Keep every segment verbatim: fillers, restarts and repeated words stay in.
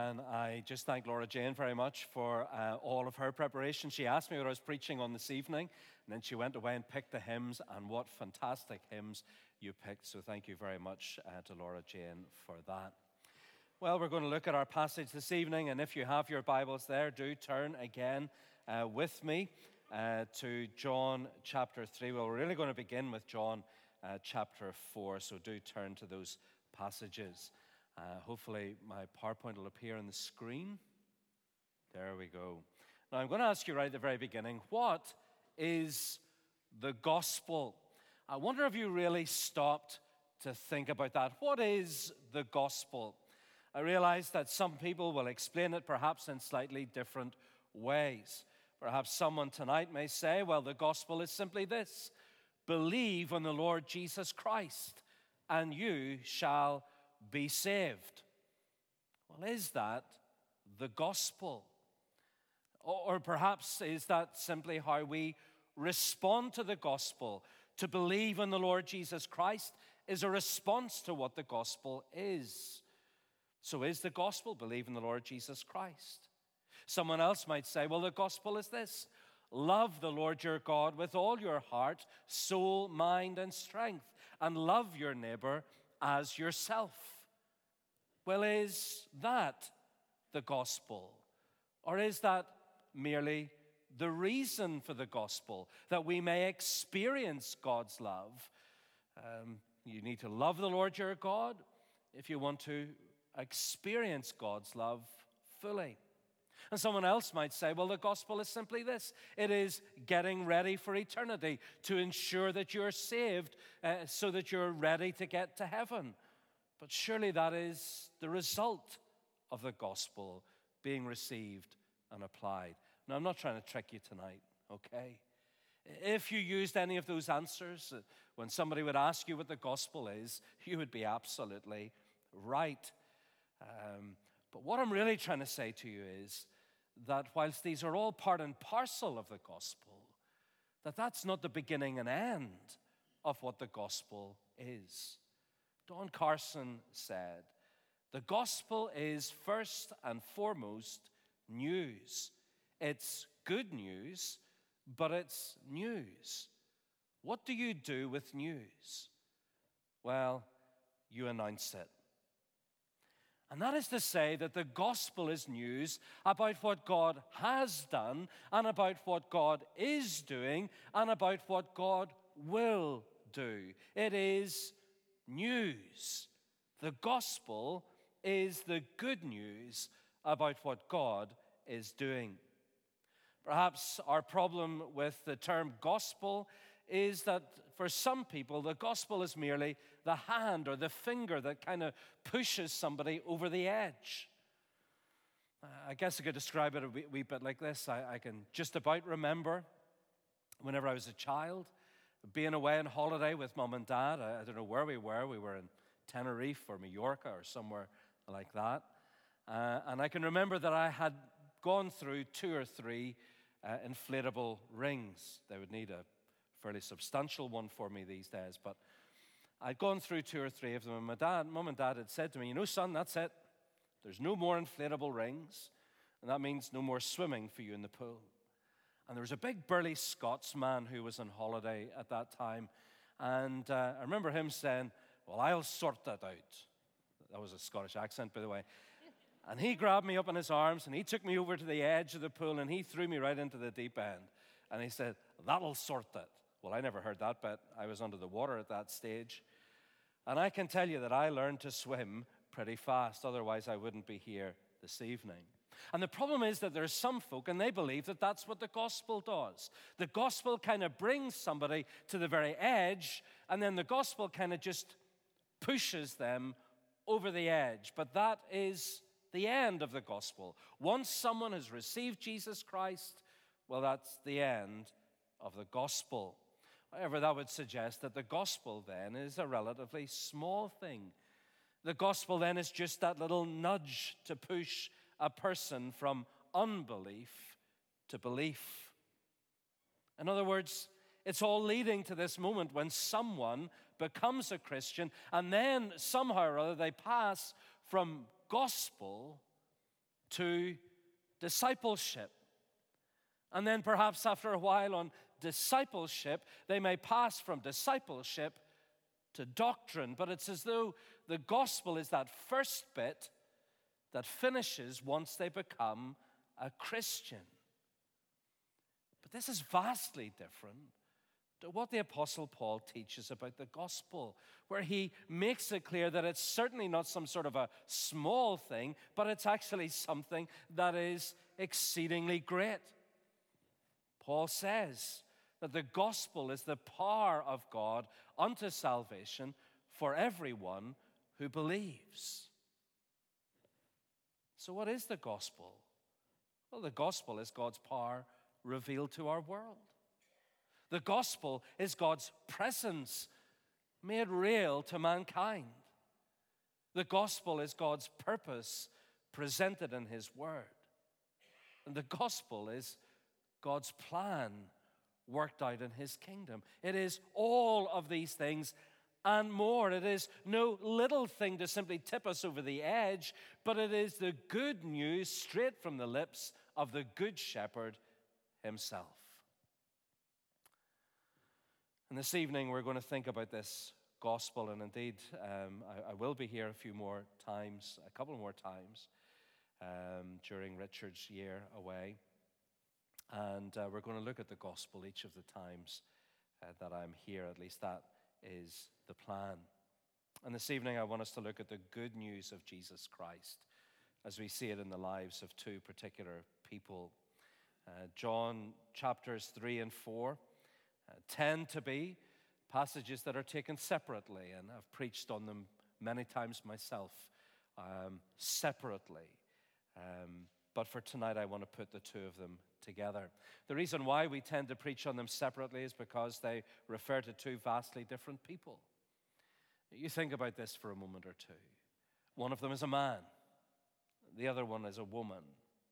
And I just thank Laura Jane very much for uh, all of her preparation. She asked me what I was preaching on this evening, and then she went away and picked the hymns, and what fantastic hymns you picked. So thank you very much uh, to Laura Jane for that. Well, we're going to look at our passage this evening, and if you have your Bibles there, do turn again uh, with me uh, to John chapter three. Well, we're really going to begin with John uh, chapter four, so do turn to those passages. Uh, hopefully my PowerPoint will appear on the screen. There we go. Now I'm going to ask you right at the very beginning, what is the gospel? I wonder if you really stopped to think about that. What is the gospel? I realize that some people will explain it perhaps in slightly different ways. Perhaps someone tonight may say, well, the gospel is simply this: believe on the Lord Jesus Christ, and you shall be saved. Well, is that the gospel? Or, or perhaps is that simply how we respond to the gospel? To believe in the Lord Jesus Christ is a response to what the gospel is. So is the gospel believe in the Lord Jesus Christ? Someone else might say, well, the gospel is this: love the Lord your God with all your heart, soul, mind, and strength, and love your neighbor as yourself. Well, is that the gospel? Or is that merely the reason for the gospel, that we may experience God's love? Um, you need to love the Lord your God if you want to experience God's love fully. And someone else might say, well, the gospel is simply this: it is getting ready for eternity, to ensure that you're saved uh, so that you're ready to get to heaven. But surely that is the result of the gospel being received and applied. Now, I'm not trying to trick you tonight, okay? If you used any of those answers, uh, when somebody would ask you what the gospel is, you would be absolutely right. Um, but what I'm really trying to say to you is that whilst these are all part and parcel of the gospel, that that's not the beginning and end of what the gospel is. Don Carson said, the gospel is first and foremost news. It's good news, but it's news. What do you do with news? Well, you announce it. And that is to say that the gospel is news about what God has done, and about what God is doing, and about what God will do. It is news. The gospel is the good news about what God is doing. Perhaps our problem with the term gospel is that for some people, the gospel is merely the hand or the finger that kind of pushes somebody over the edge. I guess I could describe it a wee, wee bit like this. I, I can just about remember whenever I was a child, being away on holiday with mom and dad. I, I don't know where we were. We were in Tenerife or Mallorca or somewhere like that. Uh, and I can remember that I had gone through two or three uh, inflatable rings. They would need a fairly substantial one for me these days, but I'd gone through two or three of them, and my dad, mom and dad had said to me, you know, son, that's it. There's no more inflatable rings, and that means no more swimming for you in the pool. And there was a big burly Scotsman who was on holiday at that time, and uh, I remember him saying, well, I'll sort that out. That was a Scottish accent, by the way. And he grabbed me up in his arms, and he took me over to the edge of the pool, and he threw me right into the deep end. And he said, that'll sort it. Well, I never heard that bit. I was under the water at that stage. And I can tell you that I learned to swim pretty fast. Otherwise, I wouldn't be here this evening. And the problem is that there's some folk, and they believe that that's what the gospel does. The gospel kind of brings somebody to the very edge, and then the gospel kind of just pushes them over the edge. But that is the end of the gospel. Once someone has received Jesus Christ, well, that's the end of the gospel. However, that would suggest that the gospel then is a relatively small thing. The gospel then is just that little nudge to push a person from unbelief to belief. In other words, it's all leading to this moment when someone becomes a Christian, and then somehow or other they pass from gospel to discipleship. And then perhaps after a while on discipleship, they may pass from discipleship to doctrine. But it's as though the gospel is that first bit that finishes once they become a Christian. But this is vastly different to what the Apostle Paul teaches about the gospel, where he makes it clear that it's certainly not some sort of a small thing, but it's actually something that is exceedingly great. Paul says that the gospel is the power of God unto salvation for everyone who believes. So what is the gospel? Well, the gospel is God's power revealed to our world. The gospel is God's presence made real to mankind. The gospel is God's purpose presented in His word. And the gospel is God's plan worked out in His kingdom. It is all of these things and more. It is no little thing to simply tip us over the edge, but it is the good news straight from the lips of the Good Shepherd Himself. And this evening we're going to think about this gospel, and indeed um, I, I will be here a few more times, a couple more times um, during Richard's year away. And uh, we're going to look at the gospel each of the times uh, that I'm here. At least that is the plan. And this evening I want us to look at the good news of Jesus Christ as we see it in the lives of two particular people. Uh, John chapters three and four uh, tend to be passages that are taken separately, and I've preached on them many times myself, um, separately. Um, but for tonight I want to put the two of them together. The reason why we tend to preach on them separately is because they refer to two vastly different people. You think about this for a moment or two. One of them is a man. The other one is a woman.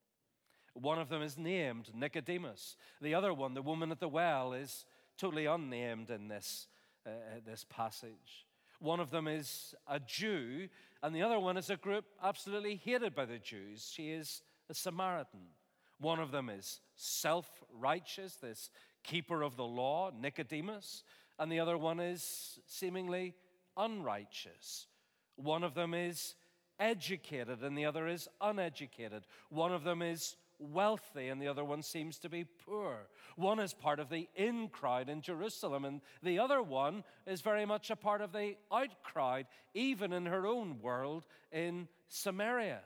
One of them is named Nicodemus. The other one, the woman at the well, is totally unnamed in this, uh, this passage. One of them is a Jew, and the other one is a group absolutely hated by the Jews. She is a Samaritan. One of them is self-righteous, this keeper of the law, Nicodemus, and the other one is seemingly unrighteous. One of them is educated and the other is uneducated. One of them is wealthy and the other one seems to be poor. One is part of the in crowd in Jerusalem and the other one is very much a part of the out crowd, even in her own world in Samaria.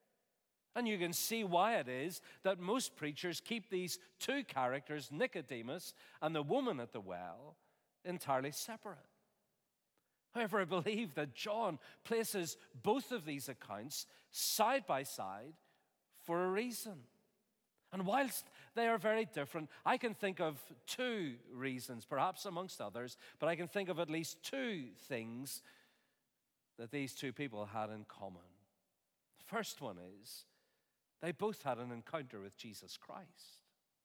And you can see why it is that most preachers keep these two characters, Nicodemus and the woman at the well, entirely separate. However, I believe that John places both of these accounts side by side for a reason. And whilst they are very different, I can think of two reasons, perhaps amongst others, but I can think of at least two things that these two people had in common. The first one is they both had an encounter with Jesus Christ.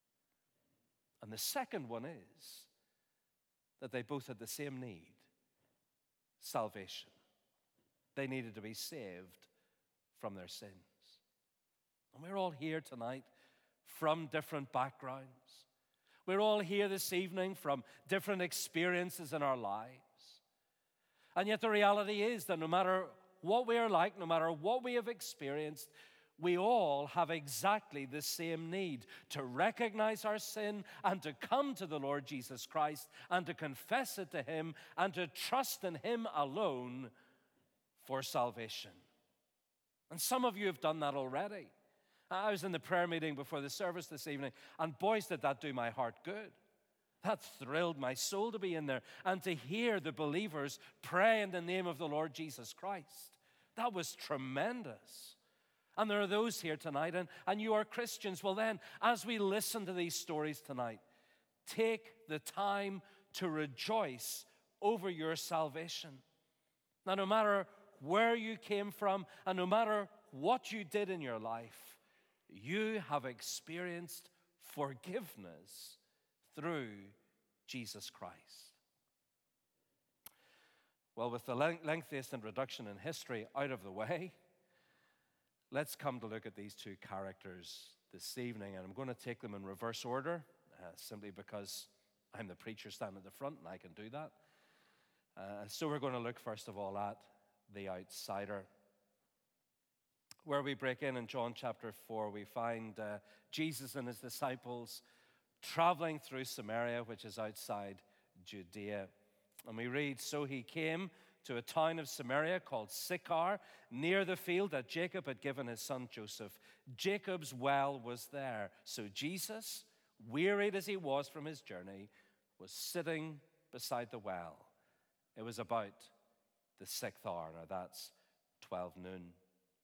And the second one is that they both had the same need. Salvation. They needed to be saved from their sins. And we're all here tonight from different backgrounds. We're all here this evening from different experiences in our lives. And yet the reality is that no matter what we are like, no matter what we have experienced, we all have exactly the same need to recognize our sin and to come to the Lord Jesus Christ and to confess it to Him and to trust in Him alone for salvation. And some of you have done that already. I was in the prayer meeting before the service this evening, and boys, did that do my heart good. That thrilled my soul to be in there and to hear the believers pray in the name of the Lord Jesus Christ. That was tremendous. And there are those here tonight, and, and you are Christians. Well then, as we listen to these stories tonight, take the time to rejoice over your salvation. Now, no matter where you came from, and no matter what you did in your life, you have experienced forgiveness through Jesus Christ. Well, with the lengthiest introduction in history out of the way, let's come to look at these two characters this evening, and I'm going to take them in reverse order, uh, simply because I'm the preacher standing at the front and I can do that. Uh, so we're going to look first of all at the outsider. Where we break in in John chapter four, we find uh, Jesus and his disciples traveling through Samaria, which is outside Judea. And we read, "So he came to a town of Samaria called Sychar, near the field that Jacob had given his son Joseph. Jacob's well was there. So Jesus, wearied as he was from his journey, was sitting beside the well. It was about the sixth hour." Now that's twelve noon.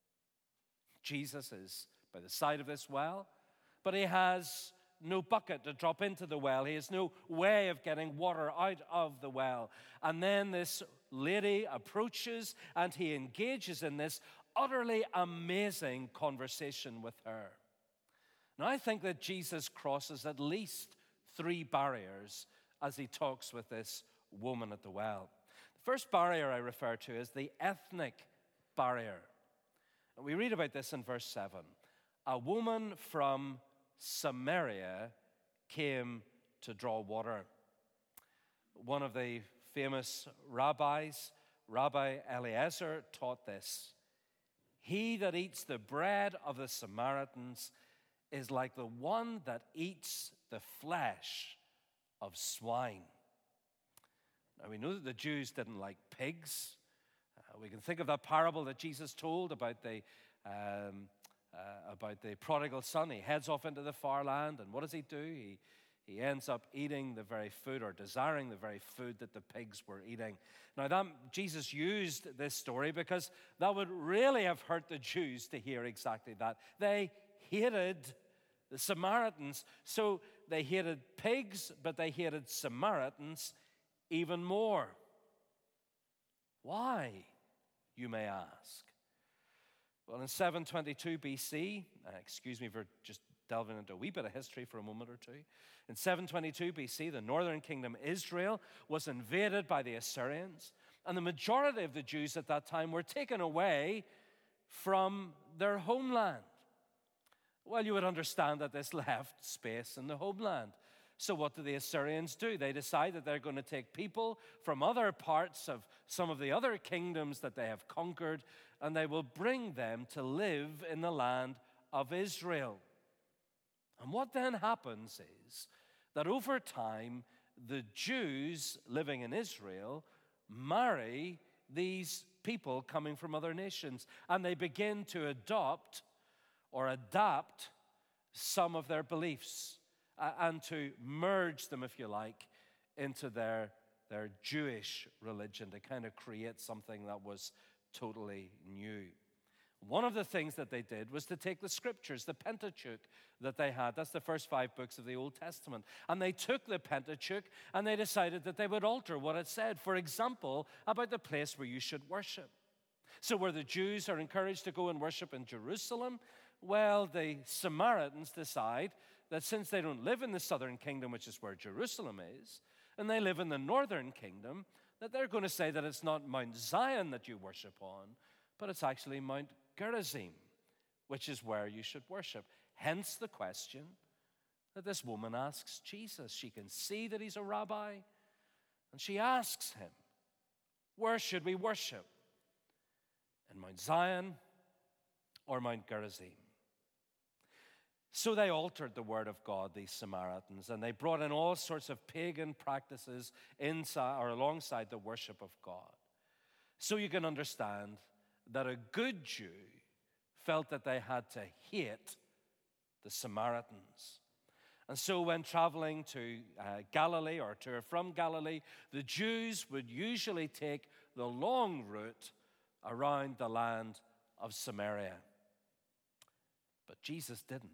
Jesus is by the side of this well, but he has no bucket to drop into the well. He has no way of getting water out of the well. And then this lady approaches and he engages in this utterly amazing conversation with her. Now, I think that Jesus crosses at least three barriers as he talks with this woman at the well. The first barrier I refer to is the ethnic barrier. And we read about this in verse seven. A woman from Samaria came to draw water. One of the famous rabbis, Rabbi Eliezer, taught this: "He that eats the bread of the Samaritans is like the one that eats the flesh of swine." Now we know that the Jews didn't like pigs. Uh, we can think of that parable that Jesus told about the um, uh, about the prodigal son. He heads off into the far land, and what does he do? He He ends up eating the very food, or desiring the very food that the pigs were eating. Now, that, Jesus used this story because that would really have hurt the Jews to hear exactly that. They hated the Samaritans. So they hated pigs, but they hated Samaritans even more. Why, you may ask? Well, in seven twenty-two B C, uh, excuse me for just delving into a wee bit of history for a moment or two. In seven twenty-two B C, the northern kingdom Israel was invaded by the Assyrians, and the majority of the Jews at that time were taken away from their homeland. Well, you would understand that this left space in the homeland. So what do the Assyrians do? They decide that they're going to take people from other parts of some of the other kingdoms that they have conquered, and they will bring them to live in the land of Israel. And what then happens is that over time, the Jews living in Israel marry these people coming from other nations, and they begin to adopt or adapt some of their beliefs uh, and to merge them, if you like, into their, their Jewish religion to kind of create something that was totally new. One of the things that they did was to take the scriptures, the Pentateuch that they had. That's the first five books of the Old Testament. And they took the Pentateuch and they decided that they would alter what it said. For example, about the place where you should worship. So where the Jews are encouraged to go and worship in Jerusalem, well, the Samaritans decide that since they don't live in the southern kingdom, which is where Jerusalem is, and they live in the northern kingdom, that they're going to say that it's not Mount Zion that you worship on, but it's actually Mount Gerizim, which is where you should worship. Hence the question that this woman asks Jesus. She can see that he's a rabbi, and she asks him, where should we worship? In Mount Zion or Mount Gerizim? So they altered the word of God, these Samaritans, and they brought in all sorts of pagan practices inside or alongside the worship of God. So you can understand that a good Jew felt that they had to hate the Samaritans. And so when traveling to uh, Galilee or to or from Galilee, the Jews would usually take the long route around the land of Samaria. But Jesus didn't.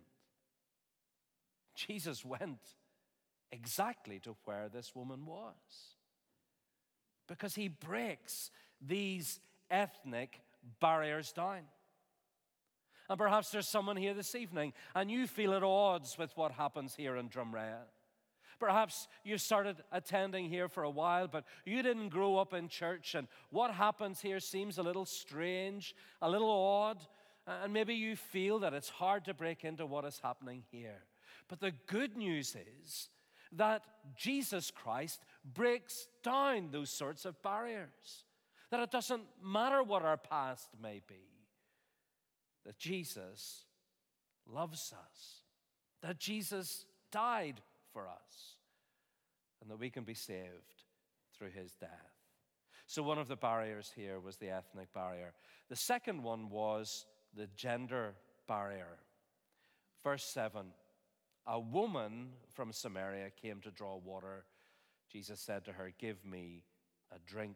Jesus went exactly to where this woman was, because he breaks these ethnic barriers down. And perhaps there's someone here this evening and you feel at odds with what happens here in Drumrea. Perhaps you started attending here for a while, but you didn't grow up in church, and what happens here seems a little strange, a little odd. And maybe you feel that it's hard to break into what is happening here. But the good news is that Jesus Christ breaks down those sorts of barriers. That it doesn't matter what our past may be. That Jesus loves us. That Jesus died for us. And that we can be saved through his death. So one of the barriers here was the ethnic barrier. The second one was the gender barrier. Verse seven, a woman from Samaria came to draw water. Jesus said to her, give me a drink.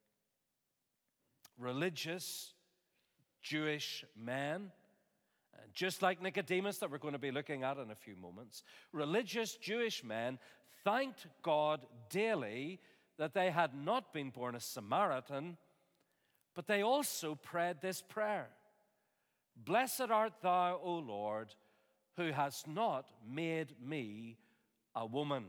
Religious Jewish men, just like Nicodemus that we're going to be looking at in a few moments, religious Jewish men thanked God daily that they had not been born a Samaritan, but they also prayed this prayer. Blessed art thou, O Lord, who hast not made me a woman.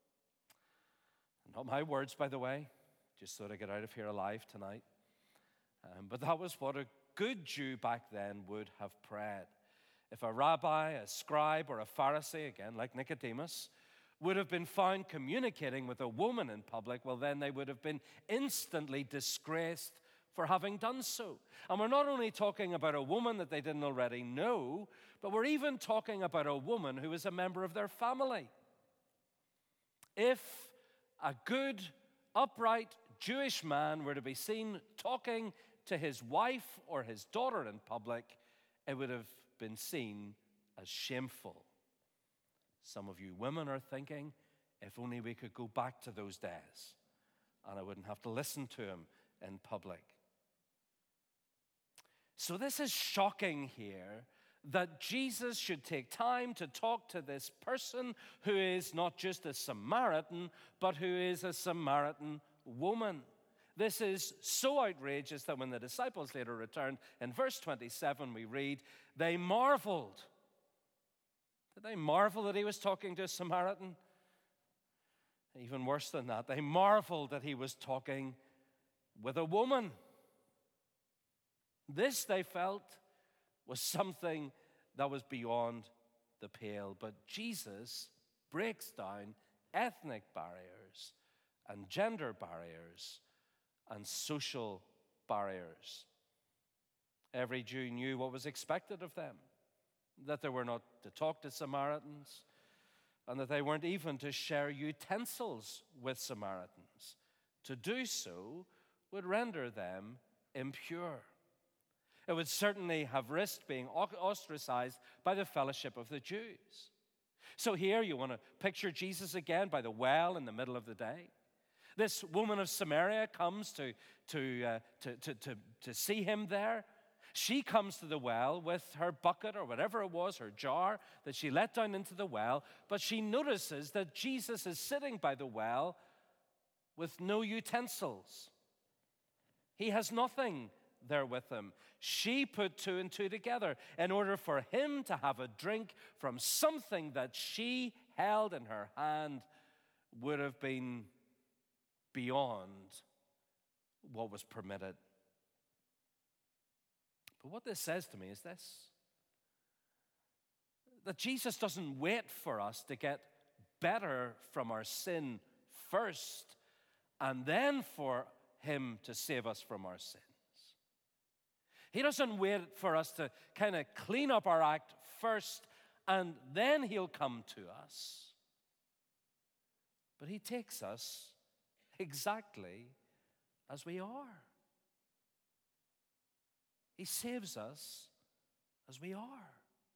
Not my words, by the way. Just thought I'd get out of here alive tonight. Um, but that was what a good Jew back then would have prayed. If a rabbi, a scribe, or a Pharisee, again, like Nicodemus, would have been found communicating with a woman in public, well, then they would have been instantly disgraced for having done so. And we're not only talking about a woman that they didn't already know, but we're even talking about a woman who is a member of their family. If a good, upright Jewish man were to be seen talking to his wife or his daughter in public, it would have been seen as shameful. Some of you women are thinking, if only we could go back to those days and I wouldn't have to listen to him in public. So this is shocking here that Jesus should take time to talk to this person who is not just a Samaritan, but who is a Samaritan woman. This is so outrageous that when the disciples later returned, in verse twenty-seven we read, they marveled. Did they marvel that he was talking to a Samaritan? Even worse than that, they marveled that he was talking with a woman. This, they felt, was something that was beyond the pale. But Jesus breaks down ethnic barriers and gender barriers and social barriers. Every Jew knew what was expected of them, that they were not to talk to Samaritans, and that they weren't even to share utensils with Samaritans. To do so would render them impure. It would certainly have risked being ostracized by the fellowship of the Jews. So here you want to picture Jesus again by the well in the middle of the day. This woman of Samaria comes to, to, uh, to, to, to, to see him there. She comes to the well with her bucket or whatever it was, her jar that she let down into the well, but she notices that Jesus is sitting by the well with no utensils. He has nothing there with him. She put two and two together in order for him to have a drink from something that she held in her hand would have been beyond what was permitted. But what this says to me is this: that Jesus doesn't wait for us to get better from our sin first and then for him to save us from our sins. He doesn't wait for us to kind of clean up our act first and then he'll come to us. But he takes us exactly as we are. He saves us as we are.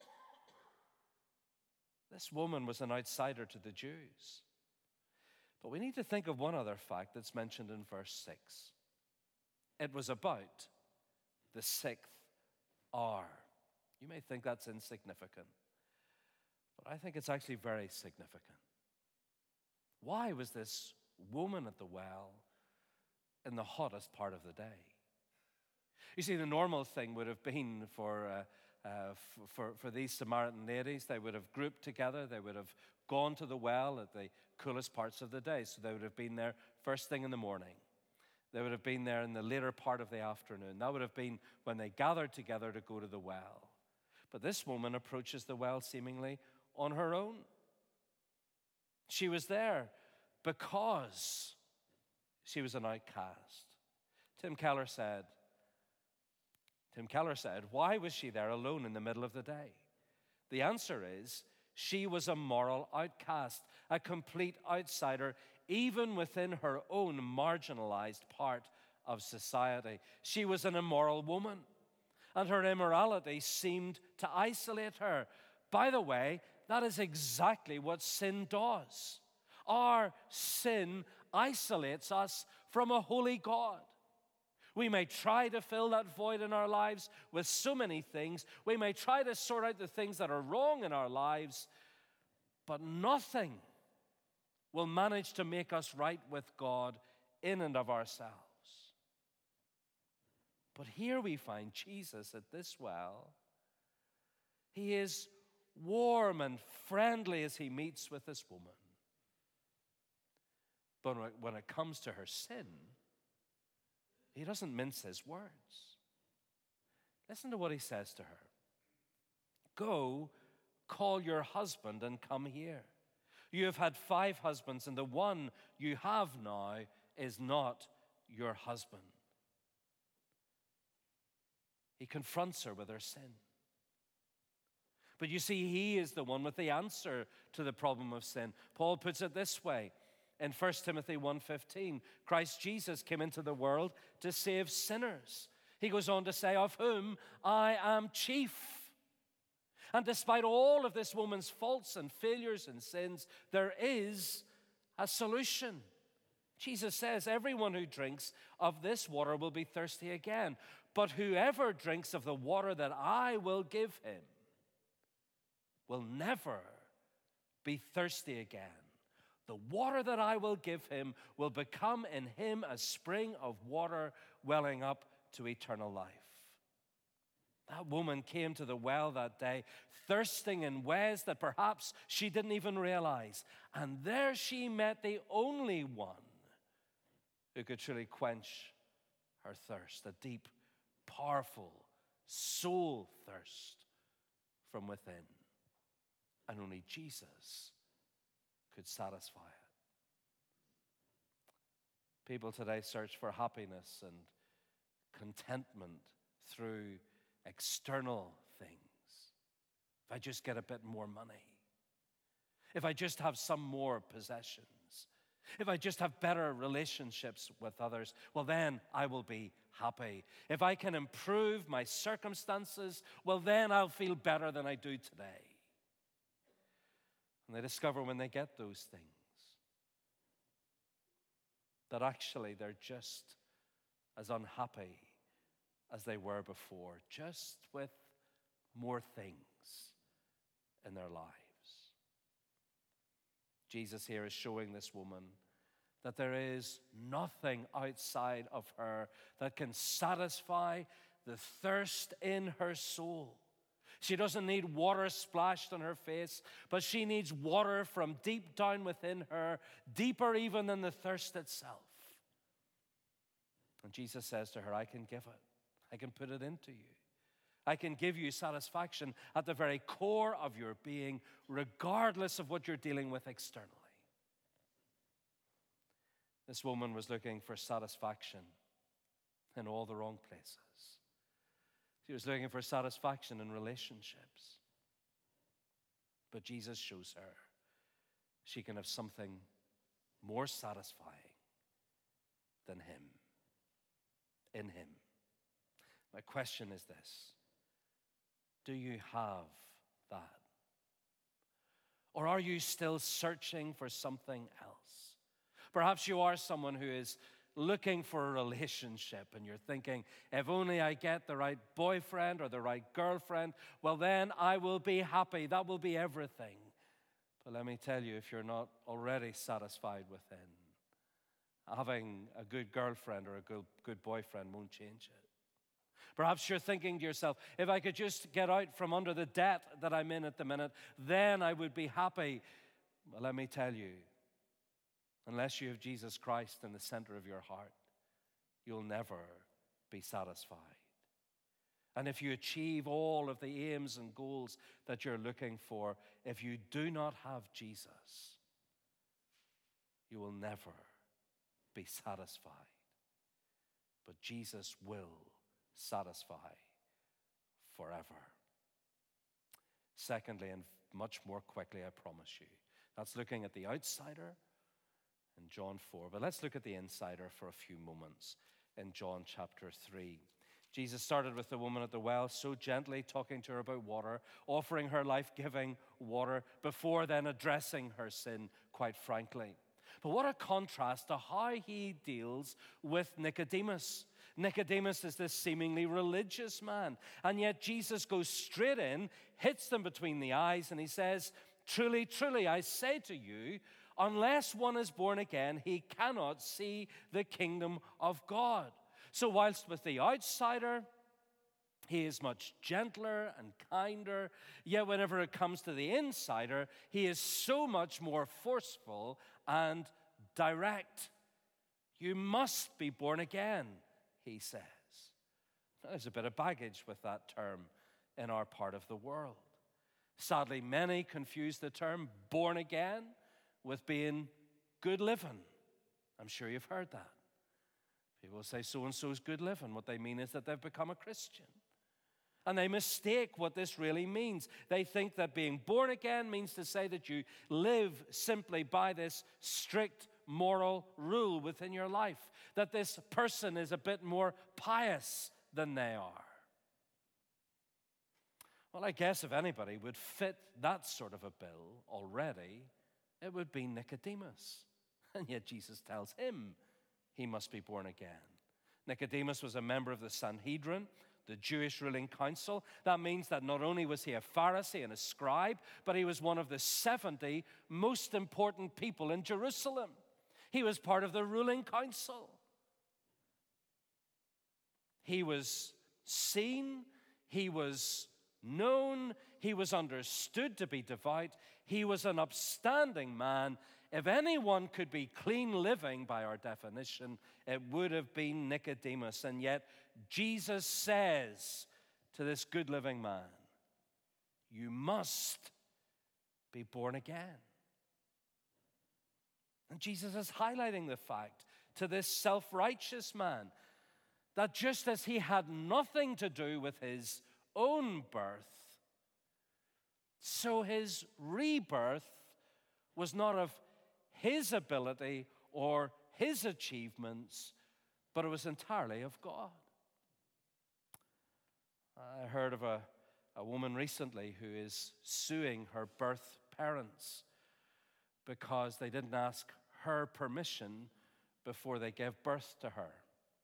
This woman was an outsider to the Jews. But we need to think of one other fact that's mentioned in verse six. It was about the sixth hour. You may think that's insignificant, but I think it's actually very significant. Why was this woman at the well in the hottest part of the day? You see, the normal thing would have been for, uh, uh, f- for, for these Samaritan ladies, they would have grouped together, they would have gone to the well at the coolest parts of the day, so they would have been there first thing in the morning. They would have been there in the later part of the afternoon. That would have been when they gathered together to go to the well. But this woman approaches the well seemingly on her own. She was there because she was an outcast. Tim Keller said, Tim Keller said, why was she there alone in the middle of the day? The answer is, she was a moral outcast, a complete outsider, even within her own marginalized part of society. She was an immoral woman, and her immorality seemed to isolate her. By the way, that is exactly what sin does. Our sin isolates us from a holy God. We may try to fill that void in our lives with so many things. We may try to sort out the things that are wrong in our lives, but nothing will manage to make us right with God in and of ourselves. But here we find Jesus at this well. He is warm and friendly as he meets with this woman. But when it comes to her sin, he doesn't mince his words. Listen to what he says to her. Go, call your husband and come here. You have had five husbands, and the one you have now is not your husband. He confronts her with her sin. But you see, he is the one with the answer to the problem of sin. Paul puts it this way in First Timothy one fifteen. Christ Jesus came into the world to save sinners. He goes on to say, of whom I am chief. And despite all of this woman's faults and failures and sins, there is a solution. Jesus says, everyone who drinks of this water will be thirsty again. But whoever drinks of the water that I will give him will never be thirsty again. The water that I will give him will become in him a spring of water welling up to eternal life. That woman came to the well that day, thirsting in ways that perhaps she didn't even realize. And there she met the only one who could truly quench her thirst, a deep, powerful soul thirst from within. And only Jesus could satisfy it. People today search for happiness and contentment through external things. If I just get a bit more money, if I just have some more possessions, if I just have better relationships with others, well, then I will be happy. If I can improve my circumstances, well, then I'll feel better than I do today. And they discover when they get those things that actually they're just as unhappy as they were before, just with more things in their lives. Jesus here is showing this woman that there is nothing outside of her that can satisfy the thirst in her soul. She doesn't need water splashed on her face, but she needs water from deep down within her, deeper even than the thirst itself. And Jesus says to her, I can give it. I can put it into you. I can give you satisfaction at the very core of your being, regardless of what you're dealing with externally. This woman was looking for satisfaction in all the wrong places. She was looking for satisfaction in relationships. But Jesus shows her she can have something more satisfying than him, in him. My question is this: do you have that? Or are you still searching for something else? Perhaps you are someone who is looking for a relationship and you're thinking, if only I get the right boyfriend or the right girlfriend, well, then I will be happy. That will be everything. But let me tell you, if you're not already satisfied within, having a good girlfriend or a good, good boyfriend won't change it. Perhaps you're thinking to yourself, if I could just get out from under the debt that I'm in at the minute, then I would be happy. Well, let me tell you, unless you have Jesus Christ in the center of your heart, you'll never be satisfied. And if you achieve all of the aims and goals that you're looking for, if you do not have Jesus, you will never be satisfied. But Jesus will satisfy forever. Secondly, and much more quickly, I promise you, that's looking at the outsider in John four. But let's look at the insider for a few moments in John chapter three. Jesus started with the woman at the well, so gently talking to her about water, offering her life-giving water, before then addressing her sin quite frankly. But what a contrast to how he deals with Nicodemus. Nicodemus is this seemingly religious man, and yet Jesus goes straight in, hits them between the eyes, and he says, "Truly, truly, I say to you, unless one is born again, he cannot see the kingdom of God." So whilst with the outsider, he is much gentler and kinder, yet whenever it comes to the insider, he is so much more forceful and direct. You must be born again, he says. Now, there's a bit of baggage with that term in our part of the world. Sadly, many confuse the term born again with being good living. I'm sure you've heard that. People say so-and-so's good living. What they mean is that they've become a Christian. And they mistake what this really means. They think that being born again means to say that you live simply by this strict moral rule within your life, that this person is a bit more pious than they are. Well, I guess if anybody would fit that sort of a bill already, it would be Nicodemus. And yet Jesus tells him he must be born again. Nicodemus was a member of the Sanhedrin, the Jewish ruling council. That means that not only was he a Pharisee and a scribe, but he was one of the seventy most important people in Jerusalem. He was part of the ruling council. He was seen, he was known, he was understood to be devout, he was an upstanding man. If anyone could be clean living by our definition, it would have been Nicodemus. And yet Jesus says to this good living man, you must be born again. And Jesus is highlighting the fact to this self-righteous man that just as he had nothing to do with his own birth, so his rebirth was not of his ability or his achievements, but it was entirely of God. I heard of a, a woman recently who is suing her birth parents because they didn't ask her permission before they gave birth to her.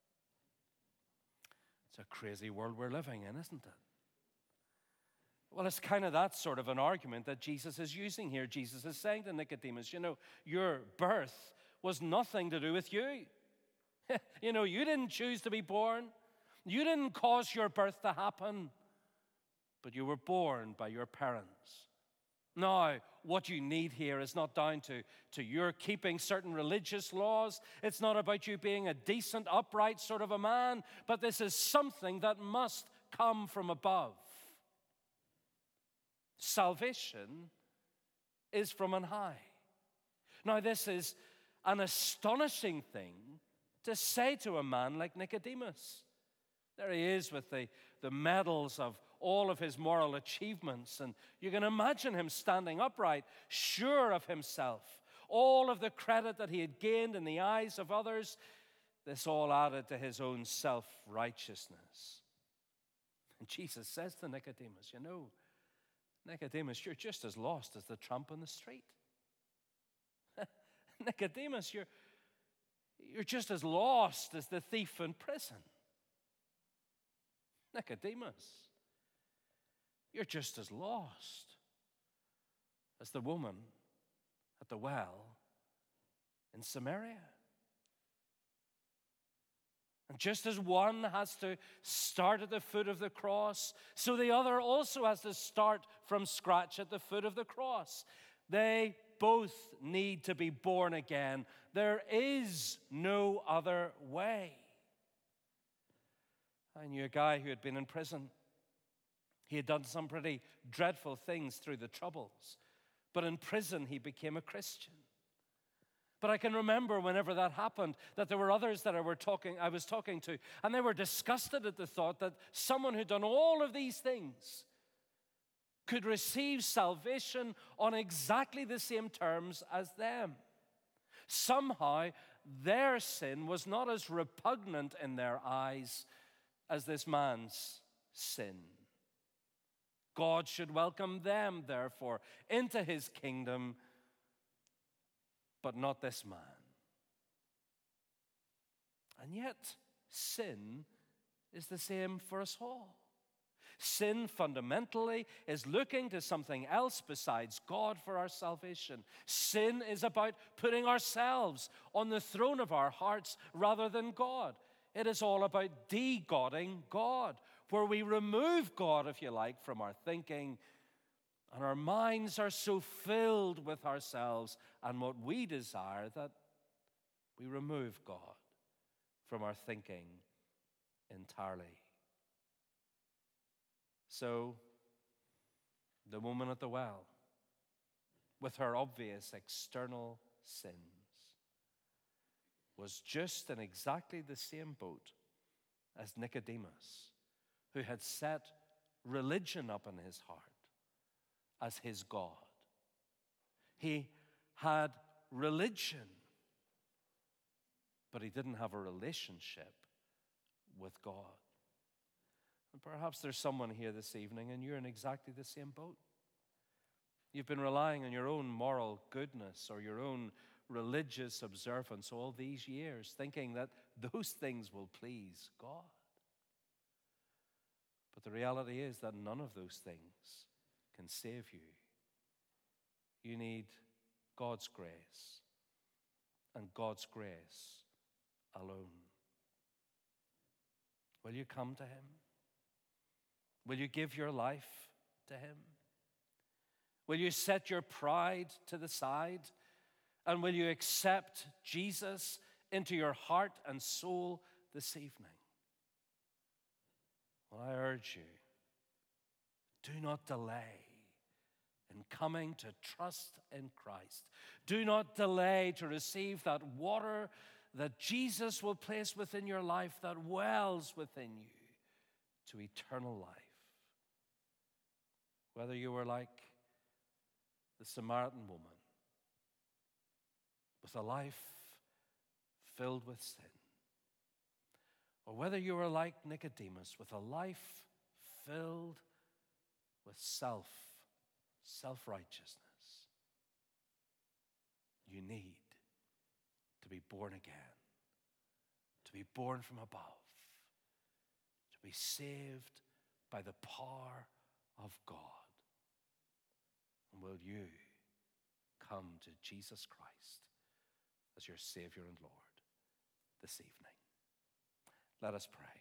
It's a crazy world we're living in, isn't it? Well, it's kind of that sort of an argument that Jesus is using here. Jesus is saying to Nicodemus, you know, your birth was nothing to do with you. You know, you didn't choose to be born. You didn't cause your birth to happen, but you were born by your parents. Now, what you need here is not down to, to your keeping certain religious laws. It's not about you being a decent, upright sort of a man, but this is something that must come from above. Salvation is from on high. Now, this is an astonishing thing to say to a man like Nicodemus. There he is with the, the medals of all of his moral achievements, and you can imagine him standing upright, sure of himself. All of the credit that he had gained in the eyes of others, this all added to his own self-righteousness. And Jesus says to Nicodemus, you know, Nicodemus, you're just as lost as the tramp on the street. Nicodemus, you're, you're just as lost as the thief in prison. Nicodemus, you're just as lost as the woman at the well in Samaria. And just as one has to start at the foot of the cross, so the other also has to start from scratch at the foot of the cross. They both need to be born again. There is no other way. I knew a guy who had been in prison. He had done some pretty dreadful things through the Troubles, but in prison he became a Christian. But I can remember whenever that happened that there were others that I were talking, I was talking to, and they were disgusted at the thought that someone who'd done all of these things could receive salvation on exactly the same terms as them. Somehow, their sin was not as repugnant in their eyes as this man's sin. God should welcome them, therefore, into his kingdom, but not this man. And yet, sin is the same for us all. Sin fundamentally is looking to something else besides God for our salvation. Sin is about putting ourselves on the throne of our hearts rather than God. It is all about de-godding God, where we remove God, if you like, from our thinking, and our minds are so filled with ourselves and what we desire that we remove God from our thinking entirely. So, the woman at the well, with her obvious external sins, was just in exactly the same boat as Nicodemus, who had set religion up in his heart as his God. He had religion, but he didn't have a relationship with God. And perhaps there's someone here this evening and you're in exactly the same boat. You've been relying on your own moral goodness or your own religious observance all these years, thinking that those things will please God. But the reality is that none of those things can save you. You need God's grace, and God's grace alone. Will you come to him? Will you give your life to him? Will you set your pride to the side? And will you accept Jesus into your heart and soul this evening? Well, I urge you, do not delay in coming to trust in Christ. Do not delay to receive that water that Jesus will place within your life, that wells within you to eternal life. Whether you were like the Samaritan woman, with a life filled with sin, or whether you were like Nicodemus, with a life filled with self, self-righteousness, you need to be born again, to be born from above, to be saved by the power of God. And will you come to Jesus Christ as your Savior and Lord this evening? Let us pray.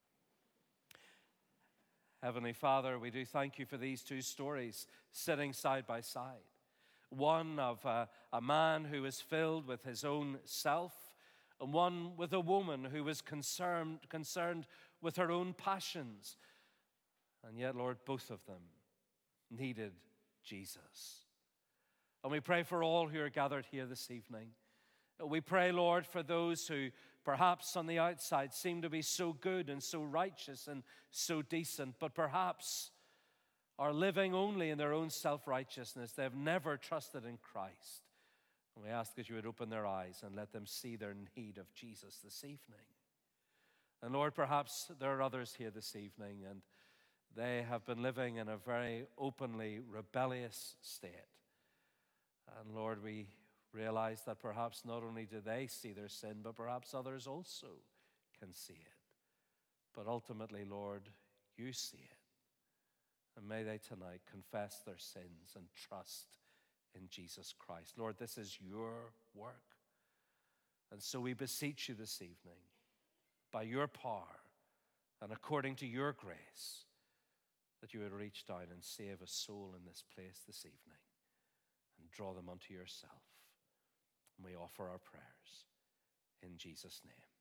Heavenly Father, we do thank you for these two stories sitting side by side. One of a, a man who was filled with his own self, and one with a woman who was concerned, concerned with her own passions. And yet, Lord, both of them needed Jesus. And we pray for all who are gathered here this evening. We pray, Lord, for those who perhaps on the outside seem to be so good and so righteous and so decent, but perhaps are living only in their own self-righteousness. They have never trusted in Christ. And we ask that you would open their eyes and let them see their need of Jesus this evening. And Lord, perhaps there are others here this evening and they have been living in a very openly rebellious state. And Lord, we realize that perhaps not only do they see their sin, but perhaps others also can see it. But ultimately, Lord, you see it. And may they tonight confess their sins and trust in Jesus Christ. Lord, this is your work. And so we beseech you this evening, by your power and according to your grace, that you would reach down and save a soul in this place this evening and draw them unto yourself. And we offer our prayers in Jesus' name.